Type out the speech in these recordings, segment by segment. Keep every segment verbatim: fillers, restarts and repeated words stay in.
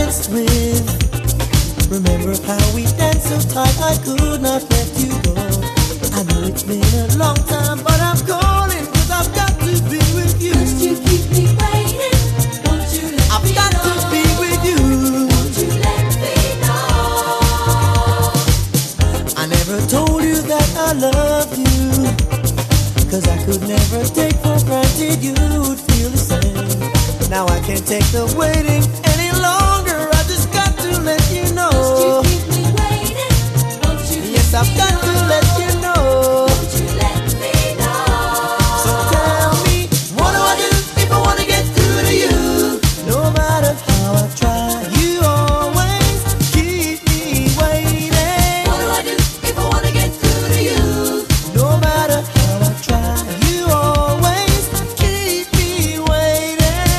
danced with. Remember how we danced so tight I could not let you go. I know it's been a long time, but I'm calling 'cause I've got to be with you. Must you keep me waiting? Won't you let I've me got know? to be with you. Won't you let me know? I never told you that I love you, 'cause I could never take for granted you'd feel the same. Now I can't take the waiting any longer. I just got to let you know. Must you keep me waiting? Won't you Yes, let I've me got know? to let you know. Won't you let me know? So tell me, what do I do if I wanna get through to you? No matter how I try, you always keep me waiting. What do I do if I wanna get through to you? No matter how I try, you always keep me waiting.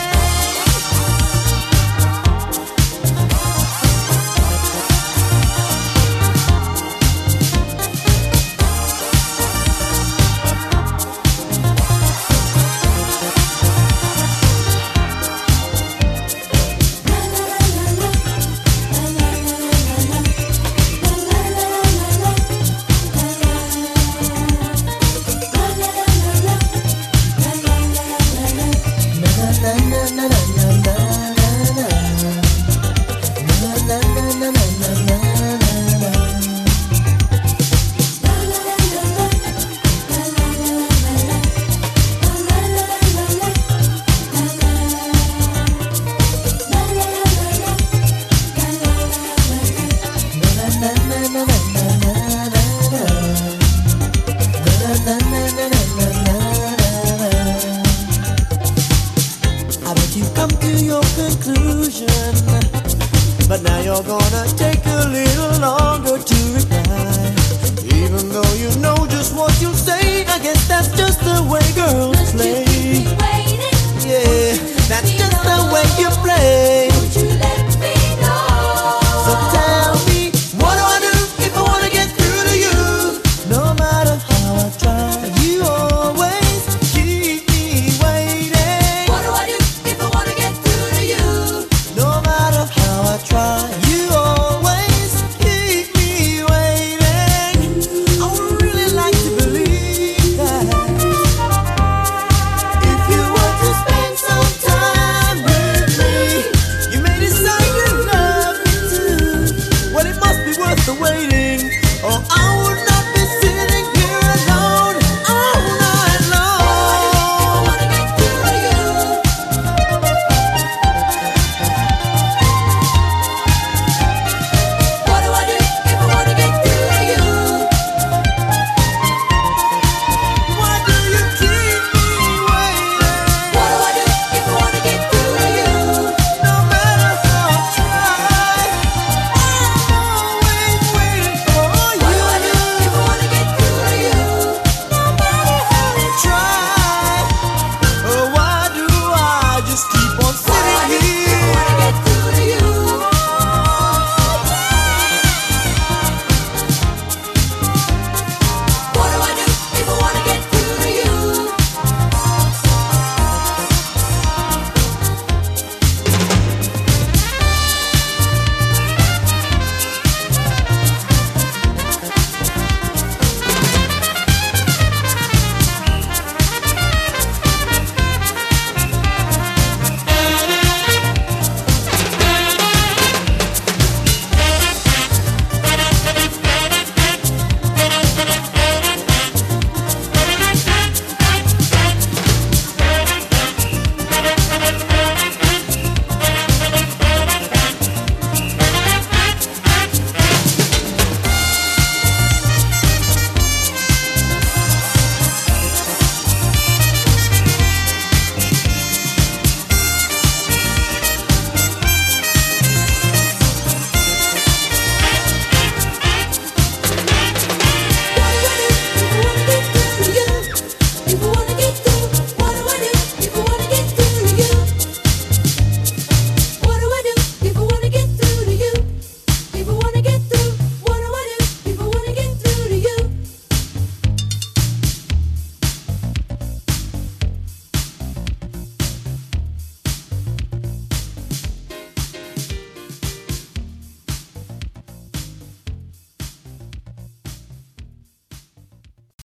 I bet you come to your conclusion, but now you're gonna